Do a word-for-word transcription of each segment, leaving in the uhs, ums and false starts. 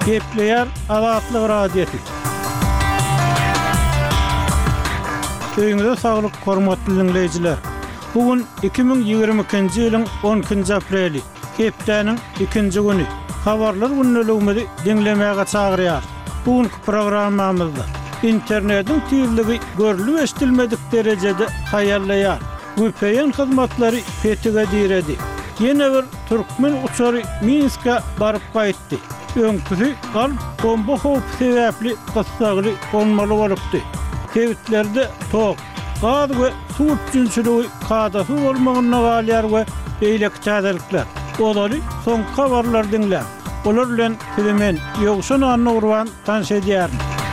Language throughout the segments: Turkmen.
Kepleyer Azatlyk radiosu. Öňüňizde saglyk, hormatly dinleyijiler. Bugün iki bin ýygrimi ikinji ýylyň on ikinji apreli, hepdeniň ikinji güni. Habarlar günnäligimizi dinlemäge çagyrýar. Bugünkü programmamyzda internetiň tüýligi görülip eşdilmedik derejede haýallaýar. V P N hyzmatlary petige diredi. Ýene bir türkmen uçary Minsk'e baryp gaýtdy. Öňküsi gal bomba howpy sebäpli gyssaly olmaly bolupdy. Tewitlerde tok, gaz we suw üçinçiligi kadasy bolmagyna galýar we beýleki çäderlikler. Olary soňky habarlar dinler. Olar bilen Filmen ýogşan anurwan tanşedýär.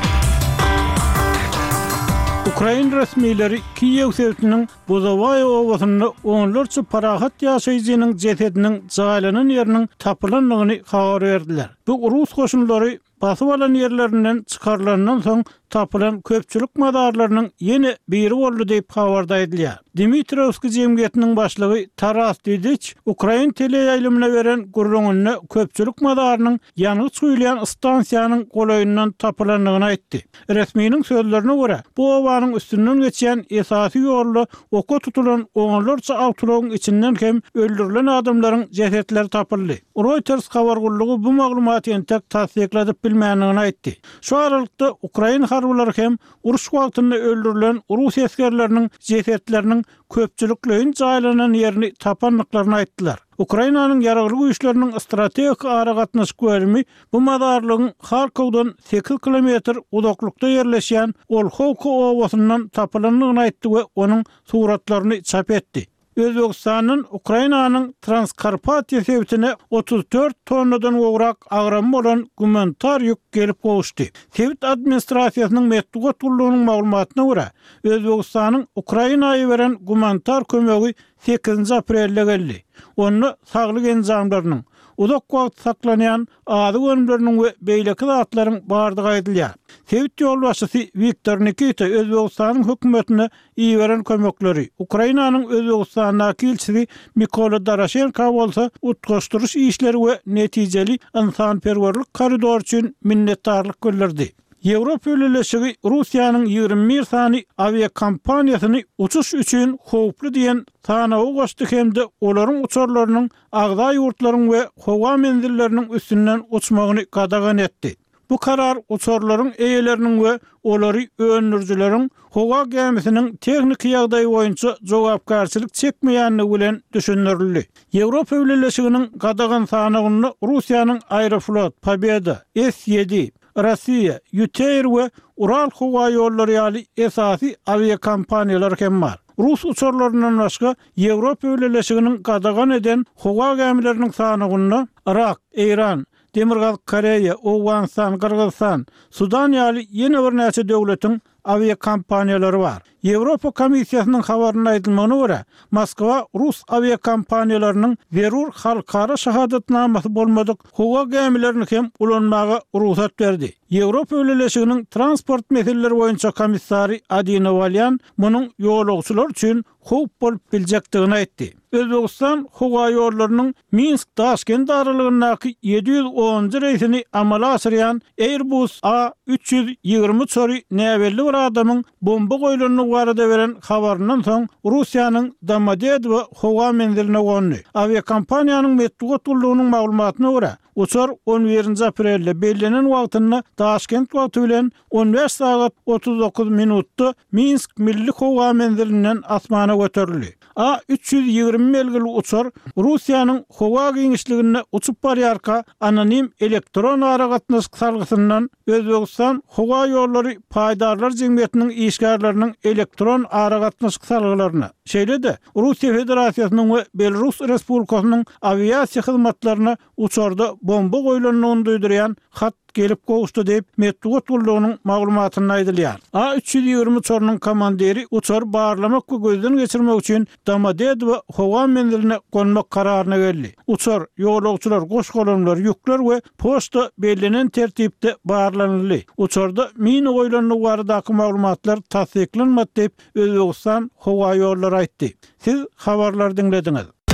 Ukrayn resmileri Kiyew şehriniň Buzovay owasyny onlarça parahat ýaşaýjynyň jesediniň jaýlanan ýeriniň tapylanlygyny habar berdiler. Bu Rus goşunlary basyp alan ýerlerinden çykarlandan soň tapylan köpçülik madarlarynyň ýene biri boldy diýip habardaýdylar. Dmitrovski jemgyýetiniň başlygy Taras Didiç Ukrayn teleýaýlymyna beren gurrungyny köpçülik madarynyň ýanygy suýlayan stansiýanyň golaýyndan tapylanlygyny aýtdy. Resminiň sözlerine görä, bu owanyň üstünden geçýän esasy ýolly oka tutulan onlarça awtologyň içinden hem öldürilen adamlaryň jesetleri tapyldy. Reuters habar gullugy bu maglumaty entek tasdikladyp bilmänligini aýtdy. Şu aralykda Ukrayn harwlary hem uruş wagtynda öldürilen Rus askerleriniň jesetleriniň köpçüliklerin jaýlanan ýerini tapanlyklaryny aýtdylar. Ukraynanyň ýaragly güýçleriniň strategik ara gatnaş görümi bu madarlygyň Harkowdan sekiz kilometr uzaklykda ýerleşýän Olhovka owasyndan tapylanlygyny aýtdy we onuň suratlaryny çap etdi. Özbekistanyň Ukraynanyň Transkarpatiýa sebitine otuz dört tonnadan gowrak agram bolan gumantar ýük gelip gowuşdy. Sebit administrasiýasynyň medeniýet gullugynyň maglumatyna görä, Özbekistanyň Ukraynaýa beren gumantar kömegi sekizinji aprelde geldi. Onu saglyk enzamlarynyň uzak wagt saklanýan ady önümleriniň we beýleki zatlaryň bardygy aýdylýar. Sebit ýol başçysy Viktor Nikita Özbekistanyň hökümetine iýeren kömekleri, Ukraynanyň Özbekistanyň elçisi Mykola Doroshenko bolsa utgaşdyryş işleri we netijeli insanperwerlik koridor üçin minnetdarlyk bildirdi. Ýewropa Ýöneşigi Russiýanyň ýygrimi bir sany aviakompaniýasyny uçuş üçin howply diýen tanawy goşdy hemde olaryň uçarlarynyň agda ýurtlaryň we howa menzilleriniň üstünden uçmagyny gadagan etdi. Bu karar uçarlaryň eýeleriniň we olary öňürjüleriň howa gemisiniň tehnik ýagdaýy boýunça jogapkarçylyk çekmeýänligi bilen düşündirildi. Ýewropa Ýöneşiginiň gadagan sanagyny Russiýanyň Aeroflot, Pobeda, S yedi, Rossiya, Yüteyr we Ural howa ýollary ýaly esasy aviakompaniýalar hem bar. Rus uçarlaryndan başga Ýewropa Ýöneşiginiň gadagan eden howa gemileriniň sanagyny Irak, Iran, Demirgaz Koreýa, Owganistan, Kyrgyzstan, Sudan ýaly ýene bir näçe döwletiň aviakompaniýalary bar. Ýewropa Komissiýasynyň habaryna aýdylmagyna görä, Moskwa Rus aviakompaniýalarynyň zerur halkara şahadatnamasy bolmadyk howa gemilerini hem ulanmaga ruhsat berdi. Ýewropa Ýöneşiginiň transport meseleleri boýunça komissary Adina Valyan munyň ýolagçylar üçin howp bolup biljekdigini aýtdy. Özbekistan howa ýollarynyň Minsk Taşkent aralygyndaky ýedi ýüz onunji reýsini amala asyrýan Airbus A üç ýüz ýygrimi çöri näwelli bir adamyň bomba goýulanyny barada beren habaryndan soň Russiýanyň Domodedow howa menziline gondy. Aviakompaniýanyň medeniýet gullugynyň maglumatyna görä, uçar on birinji aprelde bellenen wagtyna Taşkent wagty bilen on beş saat otuz dokuz minutda Minsk milli howa menzilinden asmana göterildi. A üç ýüz ýygrimi melgili uçar Russiýanyň howa giňişligine uçup barýarka anonim elektron ara gatnaş salgysyndan Özbekistan howa ýollary paýdarlar jemgyýetiniň işgärleriniň elektron ara gatnaş salgylaryna şeýle-de Russiýa Federasiýasynyň we Belarus Respublikasynyň aviasiýa hyzmatlaryna uçarda bomba goýulanyny duýdurýan hat gelip gowuşdy diýip medeniýet gullugynyň maglumatyny aýdylýar. A üç ýüz ýygrimi çornyň komandiri uçar barlamak we gözden geçirmek üçin Domodedow howa menziline gonmak kararyna geldi. Uçar ýolagçylar, goşgolanlar, ýükler we poçta bellenen tertipde barlanyldy. Uçarda mini goýulanyny baradaky maglumatlar tasdiklanmady diýip Özbekistan howa ýollary aýtdy. Siz habarlar dinlediňiz.